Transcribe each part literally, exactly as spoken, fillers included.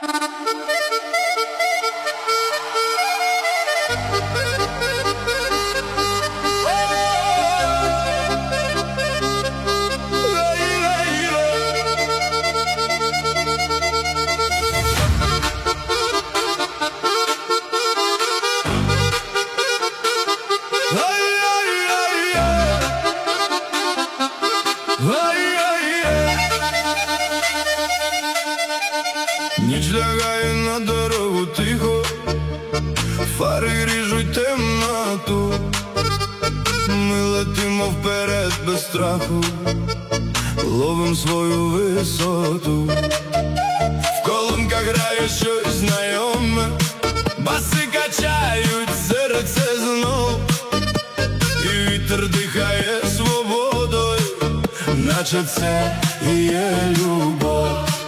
Ніч лягає на дорогу тихо, фари ріжуть темноту. Ми летимо вперед без страху, ловим свою висоту. В колонках грає щось знайоме, баси качають серце знов, і вітер дихає свободою, наче це і є любов.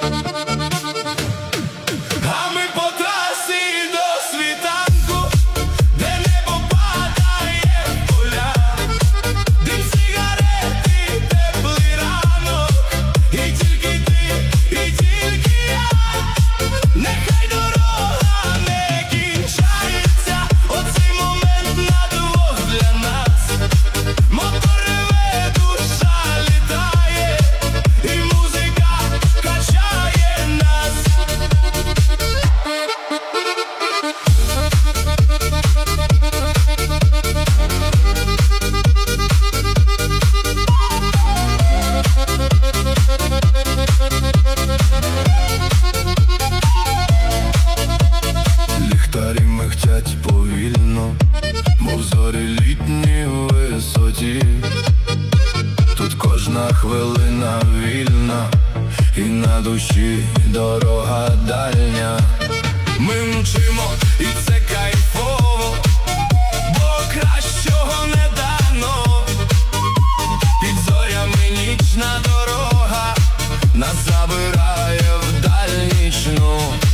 Михтять повільно, мов зорі літні у висоті. Тут кожна хвилина вільна, і на душі дорога дальня. Ми мчимо, і це кайфово, бо кращого не дано. Під зорями нічна дорога нас забирає в даль нічну.